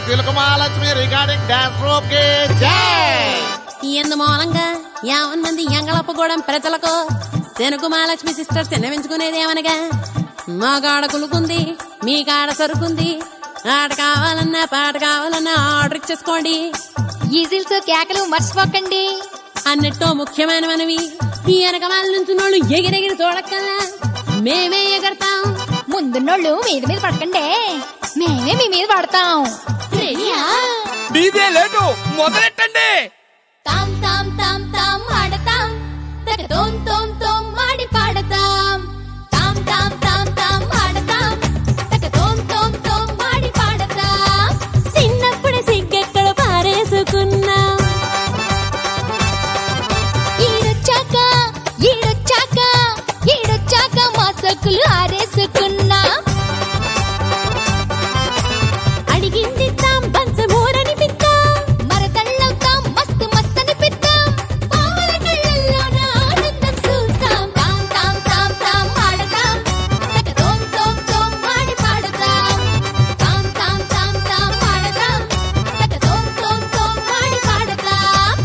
Silk Mahalakshmi recording dance group కి జై. ఇందు మూలంగా 50 మంది ఎంగళప్పగూడెం ప్రజలకు తెలుగు మహాలక్ష్మి సిస్టర్స్ విన్నవించుకునేదేమనగా, మా కాడ కులుకుంది, మీ కాడ సరుకుంది, ఆట కావాలన్నా పాట కావాలన్నా ఆర్డర్ ఇచ్చేసుకోండి. ఈజిల్స్ కేకలు మర్చిపోకండి అన్నట్టు ముఖ్యమైన మనవి, ఈ వెనక వాళ్ళ నుంచున్నోళ్ళు ఎగిరెగిరి చూడక్కల్లా మేమే ఎగరతాం. ముందున్నోళ్ళు మీద మీద పడకండి, మేమే మీ మీద పడతాం. మొదలెట్టండి. తాం తాం తాం తాం ఆడతాం, తక తోం తోం తోం ఆడి పాడతాం. తాం తాం తాం తాం ఆడతాం, తక తోం తోం తోం ఆడి పాడతాం. చిన్నప్పుడు సిగ్గెక్కడ పారేసుకున్నాం, ఈడొచ్చాక ఈడొచ్చాక ఈడొచ్చాక మా సక్కులు ఆరేసుకున్నాం. అడిగింది తాం పంచమూరని పిత్తాం, మరదళ్ళవుతాం మస్తు మస్తని పిత్తాం. పావుల కళ్ళల్లోన ఆనందం చూస్తాం. తాం తాం తాం తాం ఆడతాం, తక తోం తోం తోం ఆడి పాడతాం. తాం తాం తాం తాం ఆడతాం, తక తోం తోం తోం ఆడి పాడతాం.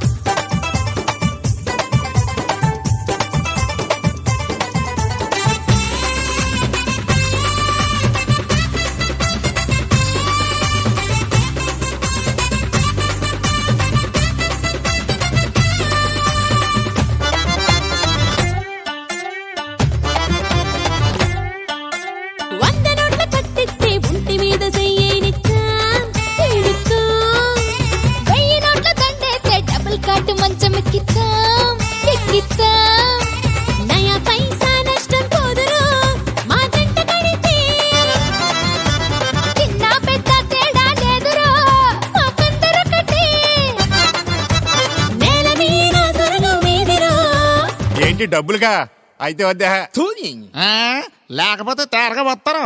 వంద నోట్ల కట్టిస్తే ఒంటి మీద చెయ్యనిచ్చాం. ఎడుతాం 1000 నోట్ల దండేస్తే డబుల్ కాటు మంచం ఎక్కిస్తాం ఎక్కిస్తాం. నయా పైసా నష్టం పోదురు మా జంట కడితే, చిన్న పెద్ద తేడా లేదురో మాకందరొకటే. నేల మీద సొరగం మీదిరో. ఏంటి డబ్బులుగా అయితే వద్దా? లేకపోతే తేరగా వస్తారు.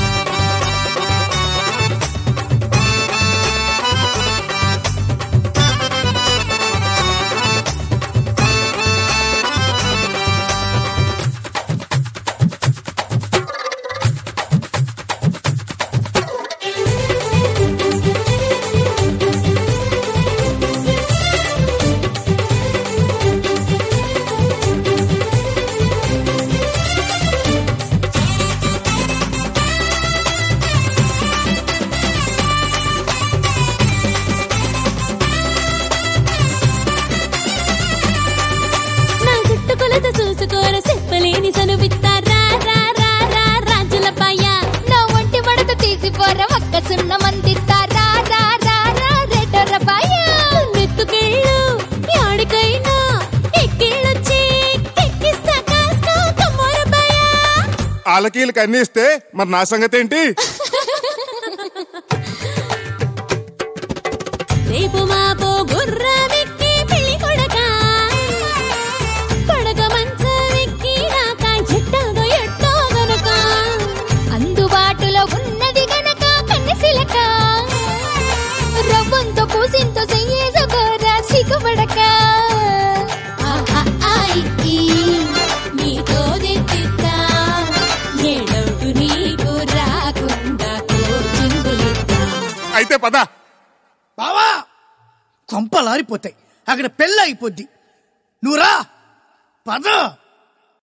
నా చుట్టుకొలత చూసుకోర చెప్పలేని సనువిత్తారా రా రా రా రాజుల పాయ. నా ఒంటి మడత తీసిపోర ఒక్క సున్న మందిస్తారా రా రా రా రెడ్డొర్ర పాయ. నెత్తుకెళ్ళు యాడికైనా ఎక్కిళ్ళొచ్చి ఎక్కిస్తా కాస్కో కమ్మోర పాయ. ఆలకీలకు అన్ని ఇస్తే మరి నా సంగతి ఏంటి? రేపు మాపో గుర్రమెక్కి పెళ్లి కొడక, కొడక మంచమెక్కి రాక ఎట్టాగో ఎట్టో గనక. అందుబాటులో ఉన్నది గనక కన్నెసిలక, రవ్వంతో కూసింతో చెయ్యేసుకోరా సిగ్గుపడక. నీతో దిద్దిద్దా ఏడౌటు నీకు రాకుండా కోచింగులిద్దా. అయితే పద. బావా కొంపలారిపోతాయి, అక్కడ పెళ్ళి అయిపోద్ది. నువ్వు రా పద.